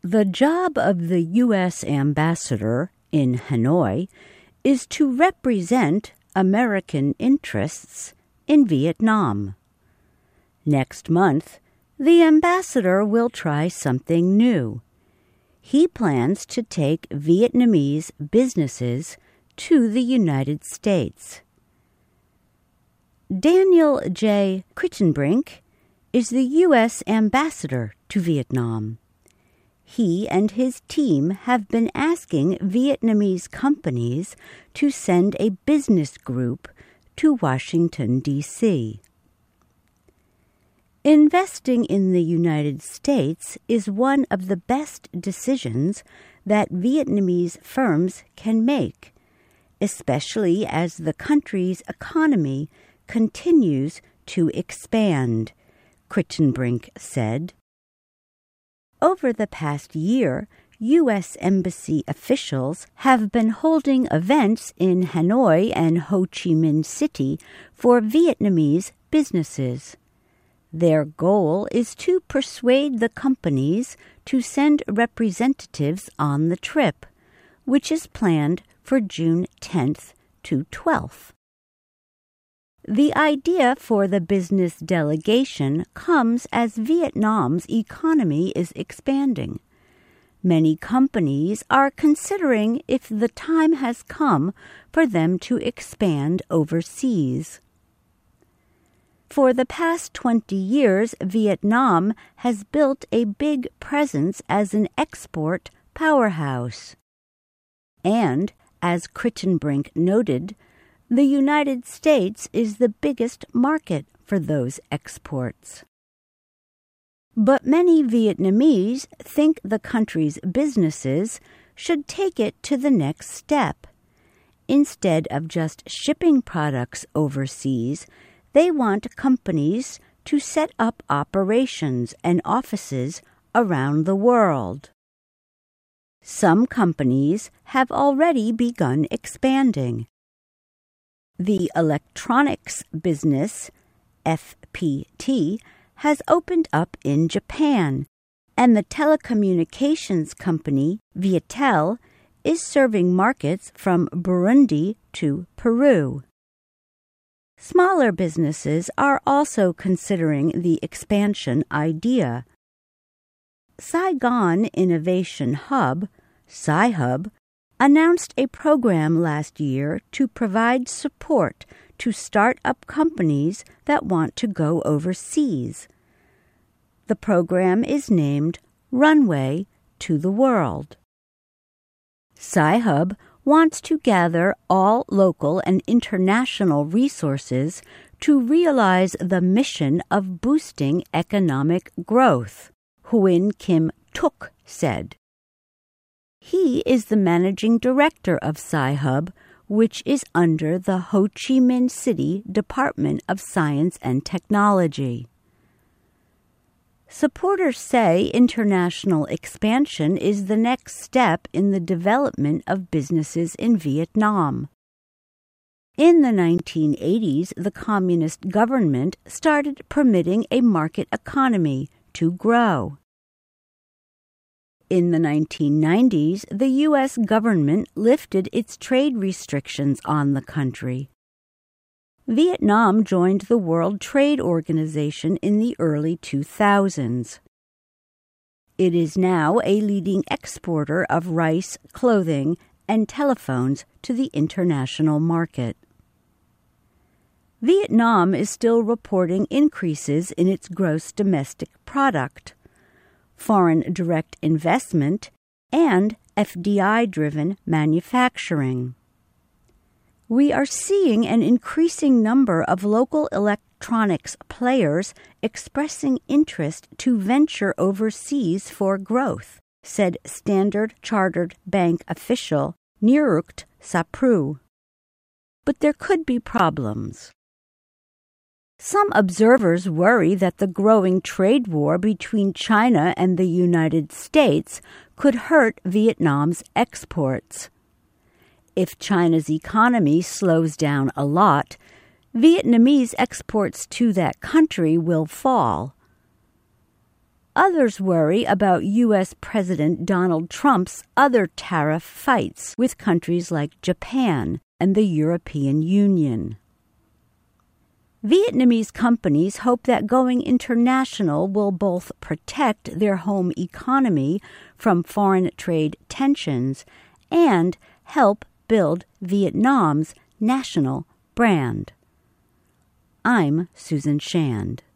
The job of the U.S. ambassador in Hanoi is to represent American interests in Vietnam. Next month, the ambassador will try something new. He plans to take Vietnamese businesses to the United States. Daniel J. Kritenbrink is the U.S. ambassador to Vietnam. He and his team have been asking Vietnamese companies to send a business group to Washington, D.C. Investing in the United States is one of the best decisions that Vietnamese firms can make, especially as the country's economy continues to expand, Kritenbrink said. Over the past year, U.S. Embassy officials have been holding events in Hanoi and Ho Chi Minh City for Vietnamese businesses. Their goal is to persuade the companies to send representatives on the trip, which is planned for June 10th to 12th. The idea for the business delegation comes as Vietnam's economy is expanding. Many companies are considering if the time has come for them to expand overseas. For the past 20 years, Vietnam has built a big presence as an export powerhouse. And, as Kritenbrink noted, the United States is the biggest market for those exports. But many Vietnamese think the country's businesses should take it to the next step. Instead of just shipping products overseas, they want companies to set up operations and offices around the world. Some companies have already begun expanding. The electronics business, FPT, has opened up in Japan, and the telecommunications company, Viettel, is serving markets from Burundi to Peru. Smaller businesses are also considering the expansion idea. Saigon Innovation Hub, Sci-Hub, announced a program last year to provide support to start-up companies that want to go overseas. The program is named Runway to the World. Sci-Hub wants to gather all local and international resources to realize the mission of boosting economic growth, Huyen Kim Tuk said. He is the managing director of Sci-Hub, which is under the Ho Chi Minh City Department of Science and Technology. Supporters say international expansion is the next step in the development of businesses in Vietnam. In the 1980s, the communist government started permitting a market economy to grow. In the 1990s, the U.S. government lifted its trade restrictions on the country. Vietnam joined the World Trade Organization in the early 2000s. It is now a leading exporter of rice, clothing, and telephones to the international market. Vietnam is still reporting increases in its gross domestic product, foreign direct investment, and FDI-driven manufacturing. We are seeing an increasing number of local electronics players expressing interest to venture overseas for growth, said Standard Chartered Bank official Nirukt Sapru. But there could be problems. Some observers worry that the growing trade war between China and the United States could hurt Vietnam's exports. If China's economy slows down a lot, Vietnamese exports to that country will fall. others worry about U.S. President Donald Trump's other tariff fights with countries like Japan and the European Union. Vietnamese companies hope that going international will both protect their home economy from foreign trade tensions and help build Vietnam's national brand. I'm Susan Shand.